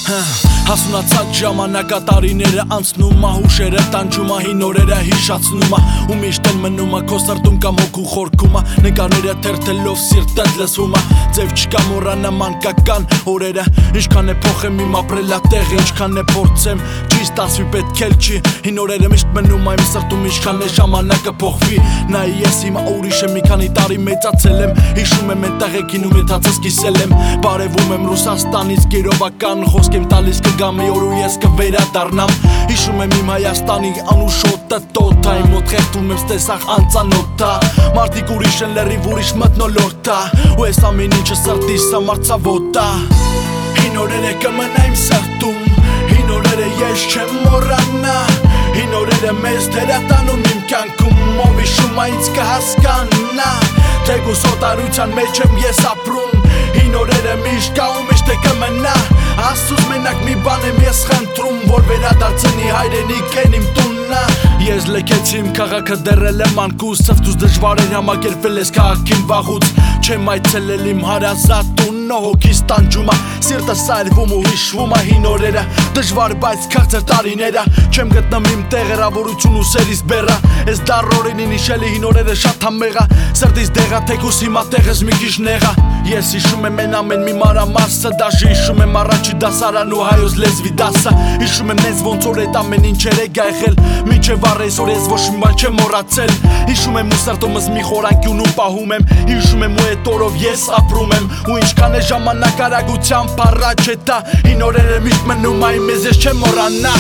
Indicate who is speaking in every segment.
Speaker 1: Հասունացած ժամանակատարիները անցնում ա, հուշերը տանջում ա, հին օրերը հիշացնում ա, ու միշտ են մնում ա քո սրտում կամ հոգու խորքում ա, նկարները թերթելով սիրտդ լսվում ա, ձև չկա մոռանա մանկական օրերը, ինչքան է փոխեմ իմ ապրելատեղը, ինչքան է փորձեմ ճիշտ ասվի պետք էլ չի, հին օրերը միշտ մնում ա իմ սրտում, ինչքան է ժամանակը փոխվի, նայ ես հիմա ուրիշ եմ, մի քանի տարի մեծացել եմ, հիշում եմ այն տեղեքին ու մեծացած կիսել եմ, բարևում եմ Ռուսաստանից գերովական խոսք եմ տալիս կգա մի օր ու ես կվերադառնամ, հիշում եմ իմ Հայաստանի անուշոտը տոթա, իմ մոտ խեղդում եմ ստեսախ անծանոթա, մարդիկ ուրիշ են լրիվ ուրիշ մթնոլորտ ա, ու ես ամեն ինչը սրտիս համար ցավոտ ա, հին օրերը կմնա իմ սրտում, հին օրերը ես չեմ մոռանա, հին օրերը մեզ դերատանում իմ կյանքում, ով հիշում ա ինձ կհասկանա, թեկուզ օտարության մեջ եմ ես ապրում, հին օրերը միշտ կա ու միշտ է կմնա, Աստծուց մենակ մի բան եմ ես խնդրում, որ վերադարձնի հայրենիքն իմ տուննա, ես լքեցի իմ քաղաքը դեռել եմ անկուս, ծվտուց դժվար էր համակերպվել ես քաղաքին վաղուց, չեմ այցելել իմ հարազատ տունը, հոգիս տանջում ա, սիրտս սայրվում ու հիշվում ա հին օրերը, դժվար բայց քաղցր տարիները, չեմ գտնում իմ տեղ հեռավորություն ու սերիս բեռա, ես դառորենին հիշելի հին օրերը շատ համեղ ա, սրտիս դեղա թեկուս հիմա տեղս մի քիչ նեղա, ես հիշում եմ այն ամեն մի մանրամասը, դաժե հիշում եմ առաջի դասարան ու հայոց լեզվի դասը, հիշում եմ նենց ոնց որ այդ ամեն ինչեր է գայխել, մինչև առեսօր ես ոչ մի բան չեմ մոռացել, հիշում եմ ու սրտումս մի խորանկյուն ու պահում եմ, հիշում եմ ու այդ օրով ես ապրում եմ, ու ինչքան է ժամանակ արագությամբ առաջ է տա, հին օրերը միշտ մնում ա իմ ես չեմ մոռանա,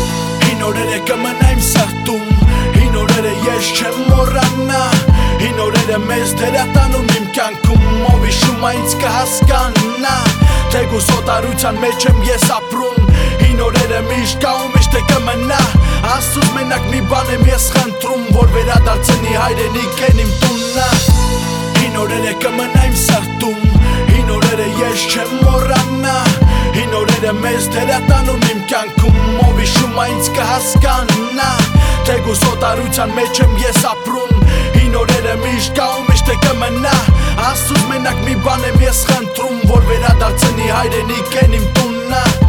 Speaker 1: հին օրերը կմնա իմ սրտում, հին օրերը ես չեմ մոռանա, հին օրերը մեզ դերատանում իմ կյանքում, ով հիշում ա ինձ կհասկանա, թեկուզ օտարության մեջ եմ ես ապրում, հին օրերը միշտ կա ու միշտ է կմնա, Աստծուց մենակ մի բան եմ ես խնդրում, որ վերադարձնի հայրենիքն իմ տուննա, հին օրերը կմնա իմ սրտում, հին օրերը ես չեմ մոռանա, հին օրերը մեզ դերատանում իմ կյանքում, ով հիշում ա ինձ կհասկանա, թեկուզ օտարության մեջ եմ ես ապրում, հին օրերը միշտ կա ու միշտ է կմնա, Աստծուց մենակ մի բան եմ ես խնդրում, որ վերադարձնի հայրենիքն իմ տուննա